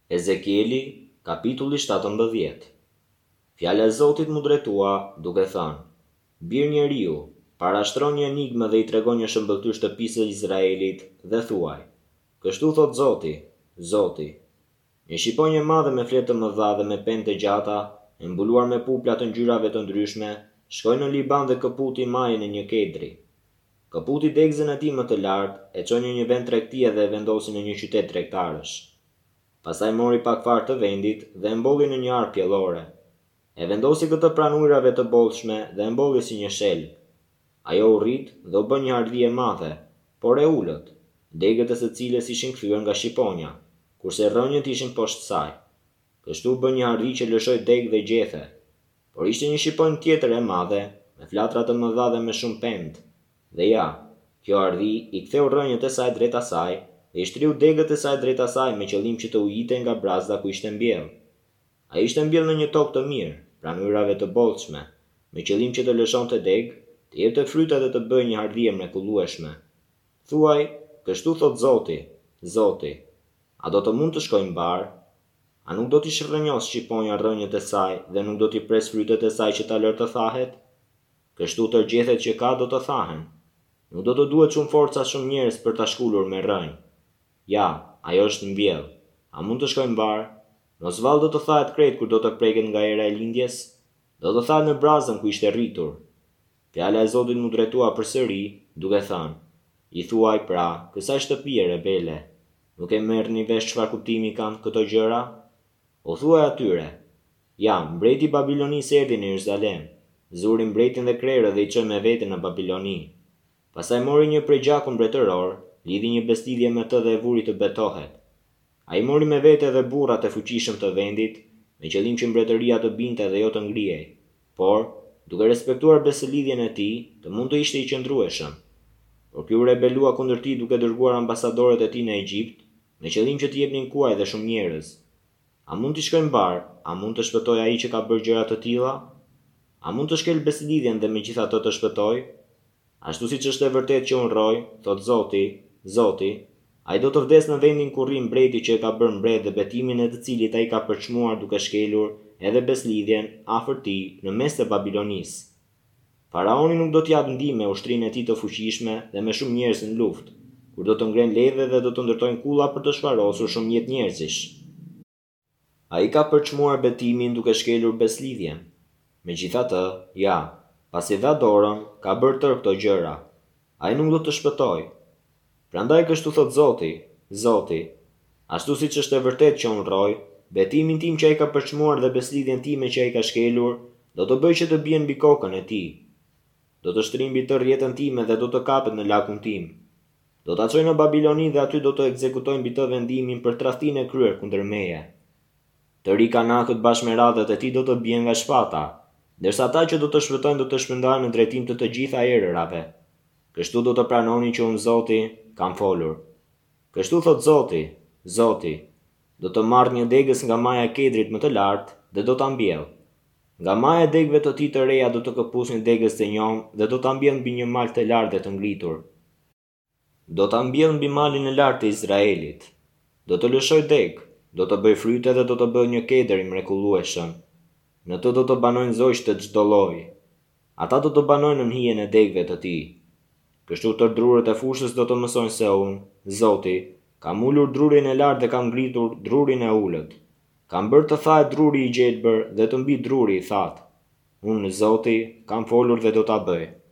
Ezekieli, kapitulli 17. Fjala e Zotit mu drejtua, duke thënë: Bir njeriu, parashtron një enigmë dhe i tregon një shëmbëltyr shtëpisë së Izraelit dhe thuaj: Kështu thot Zoti, Zoti. Një shqiponjë e madhe me fletë të mëdha dhe me penë të gjata, e mbuluar me pupla të ngjyrave të ndryshme, shkoi në Liban dhe këputi majën e një kedri. Këputi degëzën e tij më të lartë, e çoi në një vend tregtie dhe e vendosi në një qytet tregtarësh. Pastaj mori pak far të vendit dhe e mbolli në një arë pjellore. E vendosi këtë pranë ujrave të bollshme dhe e mbolli si një shelë. Ajo u rrit dhe u bë një ardhi e madhe, por e ulët, degët e së cilës ishin kthyer nga shqiponja, kurse rrënjët ishin poshtë saj. Kështu u bë një ardhi që lëshoi degë dhe gjethe. Por ishte një shqiponjë tjetër e madhe, me flatra të mëdha dhe me shumë pend. Dhe ja, kjo ardhi i ktheu rrënjët e saj drejt asaj dhe i shtriu degët e saj drejt asaj me qëllim që të ujite nga brazda ku ishte mbjellë. Ai ishte mbjellë në një tokë të mirë, pranë ujrave të bollshme, me qëllim që të lëshonte degë, të jepte fryta dhe të bëjë një ardhie mrekullueshme. Thuaj, kështu thot Zoti, Zoti, a do të mund të shkojë mbar? A nuk do t'i shërrënjos shqiponja rrënjët e saj dhe nuk do t'i pres frytet e saj që ta lërë të thahet? Kështu tërgjethet që ka do të thahen. Nuk do të duhet shumë forca shumë njerëz për ta shkullur me rrënjë. Ja, ajo është mbjellë. A mund të shkojë mbar? Mos vallë do të thahet krejt kur do të preket nga era e lindjes? Do të thahet në brazën ku ishte rritur. Fjala e Zotit mu drejtua përsëri, duke thënë: I thuaj pra, kësaj shtëpie rebele, nuk e merrni vesh çfarë kuptimi kanë këto gjëra? O thuaj atyre: Ja, mbreti i Babilonisë erdhi në Jeruzalem, zuri mbretin dhe krerët dhe i çoi me vete në Babiloni. Pastaj mori një prej gjakun mbretëror, lidhi një beslidhje me të dhe e vuri të betohet. Ai mori me vete edhe burrat e fuqishëm të vendit, me qëllim që mbretëria të binte dhe jo të ngrihej, por, duke respektuar beslidhjen e tij, të mund të ishte i qëndrueshëm. Por ky u rebelua kundër tij duke dërguar ambasadorët e tij në Egjipt, me qëllim që t'i jepnin kuaj dhe shumë njerëz. A mund t'i shkojë mbar? A mund të shpëtojë ai që ka bërë gjëra të tilla? A mund të shkel beslidhjen dhe megjithatë të shpëtojë? Ashtu siç është e vërtetë që unë rroj, thot Zoti, Zoti, ai do të vdes në vendin ku rri mbreti që e ka bërë mbret dhe betimin e të cilit ai ka përçmuar duke shkelur edhe beslidhjen afër tij në mes të Babilonisë. Faraoni nuk do t'i jap ndihmë ushtrinë e tij të fuqishme dhe me shumë njerëz në luftë, kur do të ngrenë leve dhe do të ndërtojnë kulla për të shfarosur shumë jetë njerëzish. Ai ka përçmuar betimin duke shkelur beslidhjen. Megjithatë, ja, pasi dha dorën, ka bërë tërë këto gjëra. Ai nuk do të shpëtojë. Prandaj kështu thot Zoti, Zoti, ashtu siç është e vërtetë që unë rroj, betimin tim që ai ka përçmuar dhe beslidhjen time që ai ka shkelur, do të bëj që të bien mbi kokën e tij. Do të shtrijë mbi tërë jetën time dhe do të kapet në lakun tim. Do ta çojë në Babiloni dhe aty do të ekzekutojnë mbi të vendimin për tradhtinë e kryer kundër meje. Të ri kanakët bashkë me radhët e tij do të bien nga shpata, ndërsa ata që do të shpëtojnë do të shpërndahen në drejtim të gjitha erërave. Kështu do të pranoni që unë Zoti kam folur. Kështu thot Zoti, Zoti, do të marrë një degës nga maja e kedrit më të lartë dhe do ta mbjellë. Nga maja e degëve të tij të reja do të këpusnin degës të njomë dhe do ta mbjellë mbi një mal të lartë dhe të ngritur. Do ta mbjellë mbi malin e lartë të Izraelit. Do të lëshoj degë, do të bëj fryte dhe do të bëj një kedër i mrekullueshëm. Në të do të banojnë zogj të çdo lloji. Ata do të banojnë në hijen e degëve të tij. Kështu të drurët e fushës do të mësojnë se unë, Zoti, kam ulur drurin e lartë dhe kam ngritur drurin e ulët. Kam bërë të thahet druri i gjelbër dhe të mbi druri i thatë. Unë, Zoti, kam folur dhe do ta bëj.